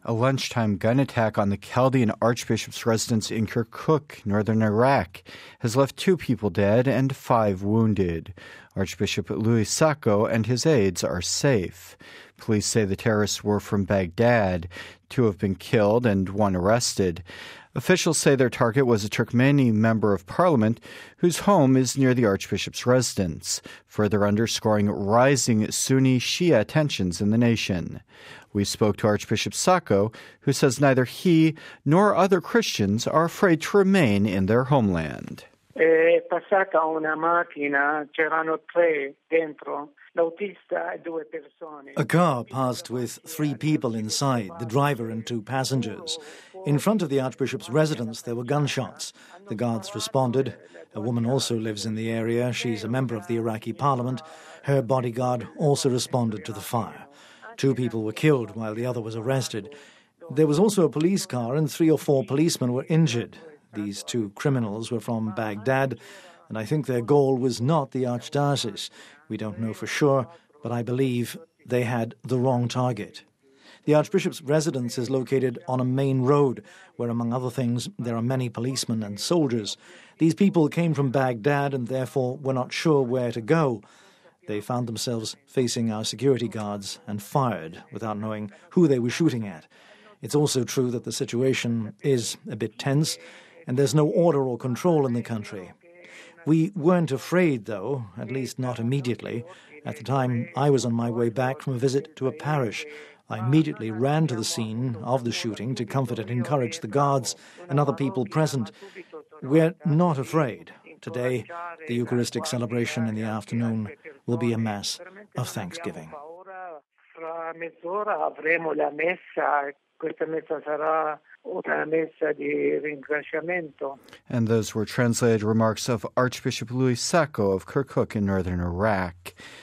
A lunchtime gun attack on the Chaldean Archbishop's residence in Kirkuk, northern Iraq, has left 2 people dead and 5 wounded. Archbishop Louis Sacco and his aides are safe. Police say the terrorists were from Baghdad. 2 have been killed and 1 arrested. Officials say their target was a Turkmeni member of parliament whose home is near the Archbishop's residence, further underscoring rising Sunni-Shia tensions in the nation. We spoke to Archbishop Sacco, who says neither he nor other Christians are afraid to remain in their homeland. Passata una macchina, c'erano 3 dentro. A car passed with 3 people inside, the driver and 2 passengers. In front of the Archbishop's residence, there were gunshots. The guards responded. A woman also lives in the area. She's a member of the Iraqi parliament. Her bodyguard also responded to the fire. 2 people were killed while the other was arrested. There was also a police car and 3 or 4 policemen were injured. These 2 criminals were from Baghdad, and I think their goal was not the Archdiocese. We don't know for sure, but I believe they had the wrong target. The Archbishop's residence is located on a main road where, among other things, there are many policemen and soldiers. These people came from Baghdad and therefore were not sure where to go. They found themselves facing our security guards and fired without knowing who they were shooting at. It's also true that the situation is a bit tense and there's no order or control in the country. We weren't afraid, though, at least not immediately. At the time, I was on my way back from a visit to a parish. I immediately ran to the scene of the shooting to comfort and encourage the guards and other people present. We're not afraid. Today, the Eucharistic celebration in the afternoon will be a Mass of Thanksgiving. And those were translated remarks of Archbishop Louis Sacco of Kirkuk in northern Iraq.